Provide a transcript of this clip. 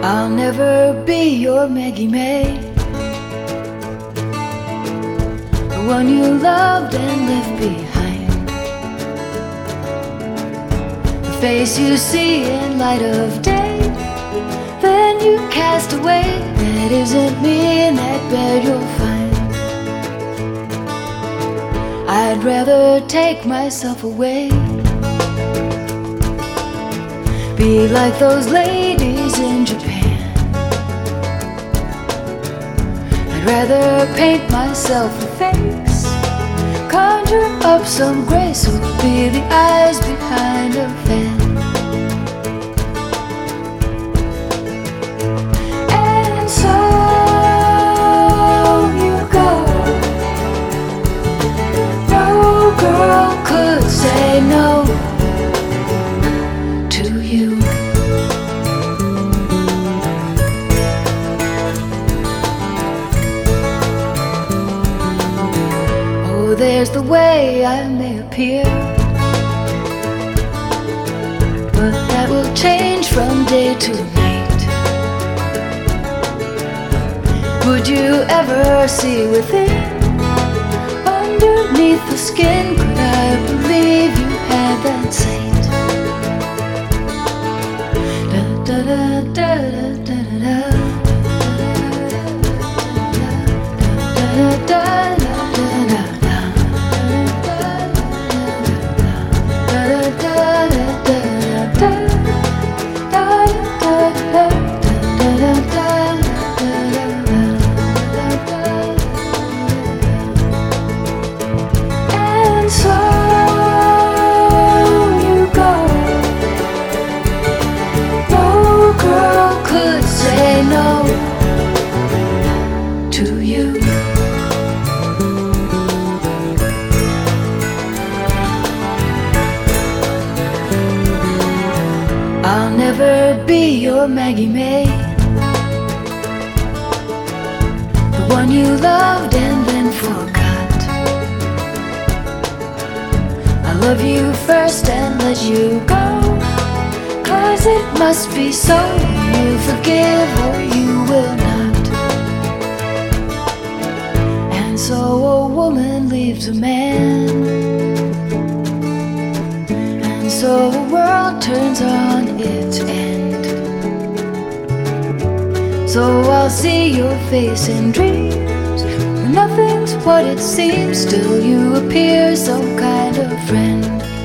I'll never be your Maggie May, the one you loved and left behind, the face you see in light of day, then you cast away. That isn't me in that bed you'll find. I'd rather take myself away, be like those ladies in Japan. I'd rather paint myself a face, conjure up some grace, or be the eyes behind a fan. And so you go. No girl could say no to you. Oh, there's the way I may appear, but that will change from day to night. Would you ever see within, underneath the skin? Could I believe you had that sight? Da da da da da da da da da da. I'll never be your Maggie May, the one you loved and then forgot. I love you first and let you go, 'cause it must be so. You forgive or you will not. And so a woman leaves a man, so the world turns on its end. So I'll see your face in dreams, when nothing's what it seems. Still you appear some kind of friend.